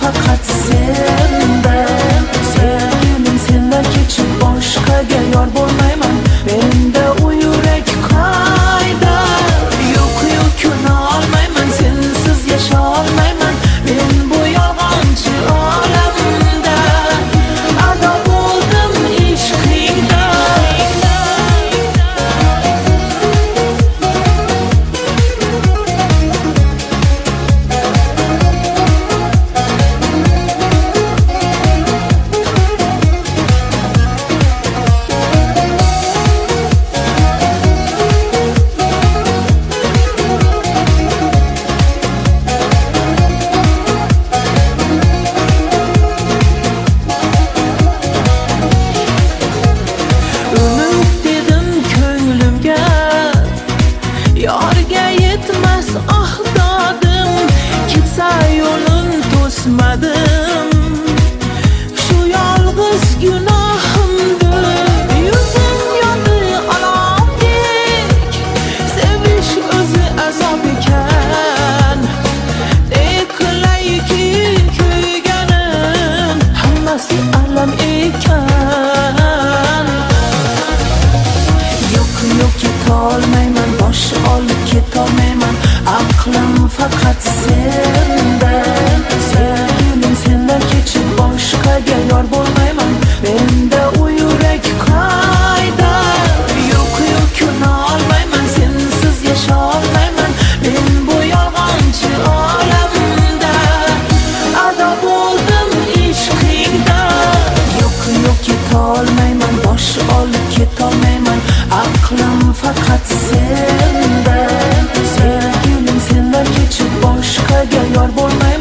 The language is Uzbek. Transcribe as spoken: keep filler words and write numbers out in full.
faqat sendan. Sevgilim sendan kechib boshqaga yor bo'lmayman. Menda u yurak qayda? Yo'q yo'q una olmayman, sensiz yasha olmayman. Men bu yolg'onchi olamda ado bo'ldim ishqingda. Yorga yetmas ah dodim, ketsa yo'lin to'smadim. Shu yolg'iz gunohimdir. Yuzim yondi alomdek, sevish o'zi azob ekan. Neqilayki kuyganim, hammasi alam ekan. Yo'q yo'q ketolmayman, bosh olib ketolmayman. Aqlim faqat sendan. Sevgilim sendan kechib boshqaga yor bo'lmayman. Menda u yurak qayda? Yo'q yo'q una olmayman, sensiz yasha olmayman. Men bu yolg'onchi olamda ado bo'ldim ishqingda. Yo'q yo'q ketolmayman, bosh olib ketolmayman. Aqlim faqat sendan. Sevgilim sendan kechib boshqaga yor bo'lmayman.